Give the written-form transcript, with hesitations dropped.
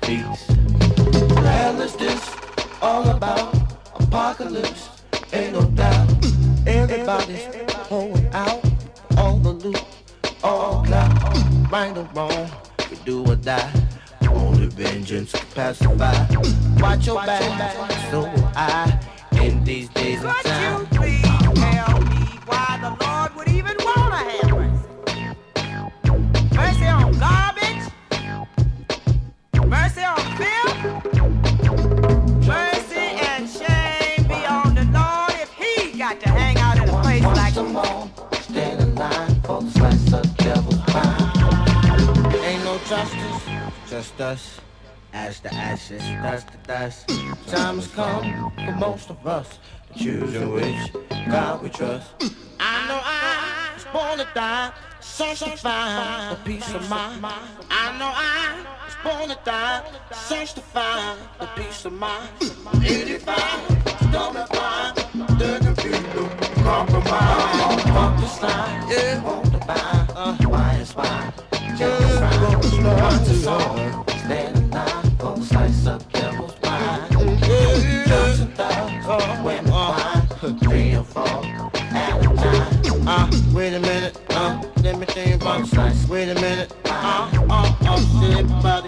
peace. Hell is this all about? Apocalypse, ain't no doubt. Everybody's pulling out all the loot, all clout. Right or wrong, we do or die. Only vengeance can pacify. Watch your back, so will I. In these days of time. Could you please tell me why the Lord would even want to have mercy? Mercy on garbage? Mercy on filth? Mercy and shame be on the Lord if he got to hang out in a place like this. Stand in line for the slice of devil's pie. Ain't no justice, just us. Ash to ashes, dust to dust. Time has come for most of us to choose in which God we trust. I know I was born to die, search to find the peace of mind. I know I was born to die, search to find the peace of mind. 85, stomach fine, the computer, compromise. Fuck this line, yeah, won't the buy, why is why? Just run to song, stand in line for the slice of devil's pie. Just a thug, women wine, 3 or 4 at a time. Wait a minute, let me think about the slice. Wait a minute, shit, everybody.